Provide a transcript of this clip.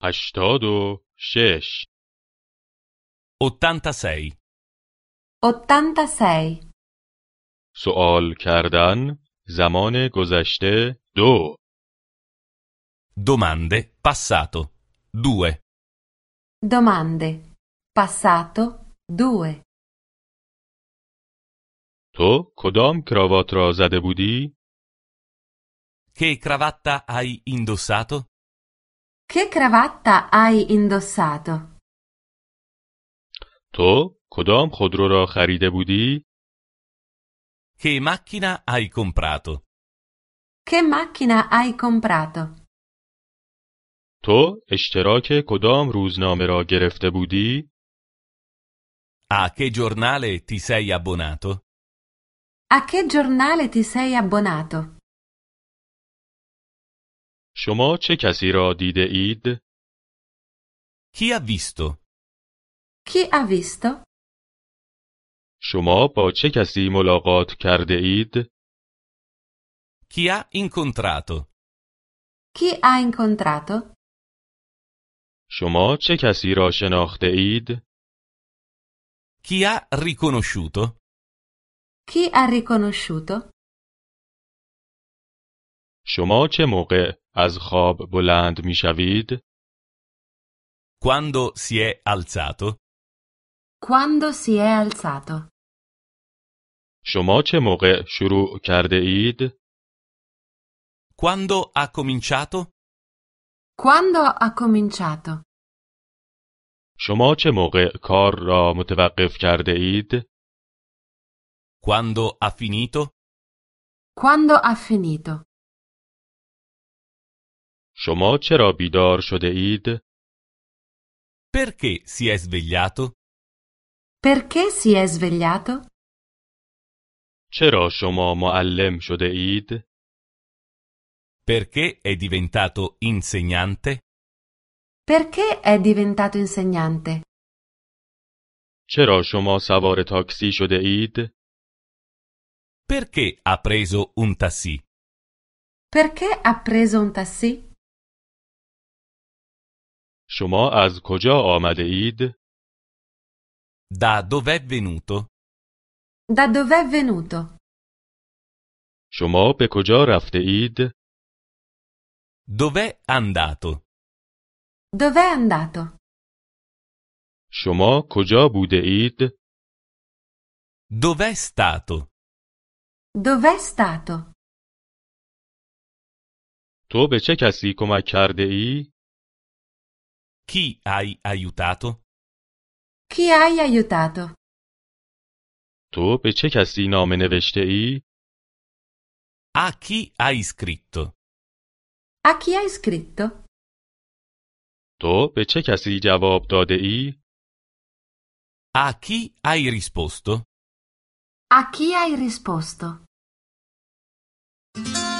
86 86. 86. سوال کردن زمان گذشته 2 Domande passato 2. Domande. Passato 2. تو کدام کراوات را زده بودی؟ Che cravatta hai indossato? Che cravatta hai indossato? تو کدام خودرو را خریده بودی؟ Che macchina hai comprato? Che macchina hai comprato? تو اشتراک کدام روزنامه را گرفته بودی؟ A che giornale ti sei abbonato? A che giornale ti sei abbonato? شما چه کسی را دیده اید؟ Chi ha visto? Chi ha visto? شما با چه کسی ملاقات کرده اید؟ Chi ha incontrato? Chi ha incontrato? شما چه کسی را شناخته اید؟ Chi ha riconosciuto? Chi ha riconosciuto? شما چه موقع از خواب بلند می شوید؟ Quando si è alzato? Quando si è alzato? شما چه موقع شروع کرده اید؟ Quando ha cominciato? Quando ha cominciato? شما چه موقع کار را متوقف کرده اید؟ Quando ha finito? Quando ha finito? شما چرا بیدار شده اید؟ Perché si è svegliato? Perché si è svegliato? چرا شما معلم شده اید؟ Perché è diventato insegnante? Perché è diventato insegnante? چرا شما سوار تاکسی شده اید؟ Perché ha preso un taxi? Perché ha preso un taxi? شما از کجا آمده اید؟ Da dov'è venuto? Da dov'è venuto? شما به کجا رفته اید؟ Dov'è andato? Dov'è andato? شما کجا بوده اید؟ Dov'è stato? Dov'è stato? تو به چه کسی کمک کرده ای؟ Chi hai aiutato? Chi hai aiutato? تو به چه کسی نامه نوشته ای؟ A chi hai scritto? A chi hai scritto? تو به چه کسی جواب داده ای؟ A chi hai risposto? A chi hai risposto?